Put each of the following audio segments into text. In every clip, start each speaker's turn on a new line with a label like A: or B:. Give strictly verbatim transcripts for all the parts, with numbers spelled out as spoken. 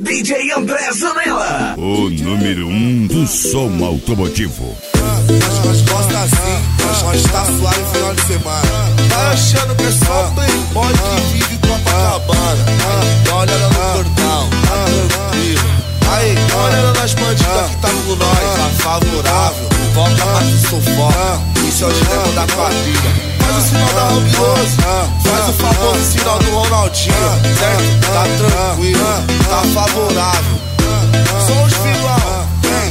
A: D J André Zanella,
B: o número um do som automotivo.
C: As costas assim, as costas tá suave no final de semana. Tá achando que é só playboy que vive Copacabana. Dá uma olhada no portal, tá tranquilo. Aí, dá uma olhada nas bandidas que tá com nós. Tá favorável, foca pra que sufoca. Isso é o dilema da quadrilha. Faz o sinal da Robinhoso, faz o famoso sinal do Ronaldinho. Certo? Tá tranquilo, tá favorável. Só os vilão, vem.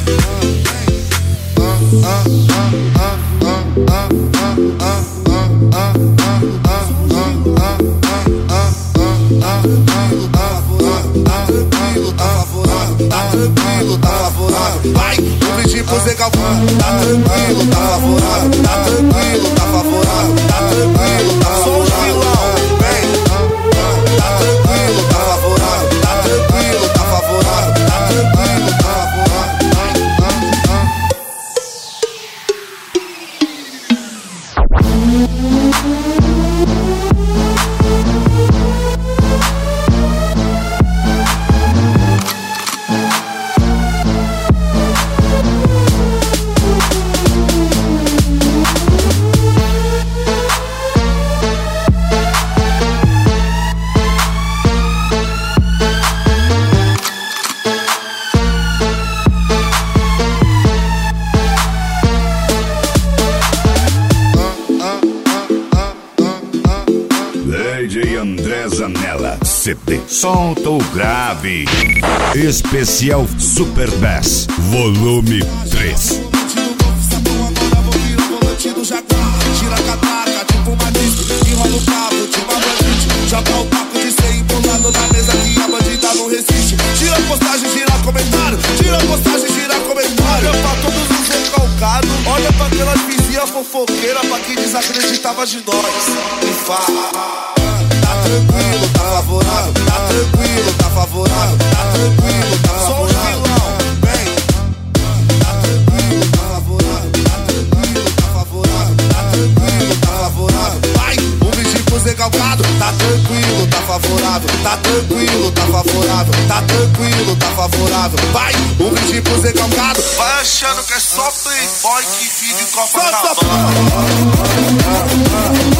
C: Tá tranquilo, tá favorável. Vai, vou pedir pro Zé Galvão. Tá tranquilo, tá favorável. Tá tranquilo, tá favorável. Tá tranquilo, tá favorável. Sou os vilão, vem. Tá tranquilo, tá favorável. Tá tranquilo, tá favorável. Tá tranquilo, tá favorável.
B: D J André Zanella, C D Solta o Grave, especial Super Bass, volume três.
C: Tira a cataca, tipo uma disco, enrola o cabo, tipo uma bandite. Joga o papo de ser empolado na mesa que a bandida não resiste. Tira a postagem, tira comentário, tira a postagem, tira comentário. Olha pra todos os recalcados, olha pra aquelas vizinhas fofoqueiras, pra quem desacreditava de nós. E fala, tá tranquilo, tá favorável, tá tranquilo, tá favorável, tá tranquilo, tá favorável. Só os vilão, vem. Tá tranquilo, tá favorável, tá tranquilo, tá favorável, tá tranquilo, tá favorável. Vai, vou pedir pro Zé Galvado. Tá tranquilo, tá favorável, tá tranquilo, tá favorável, tá tranquilo, tá favorável. Vai, vou pedir pro Zé Galvado. Vai achando que é só playboy que vive Copacabana.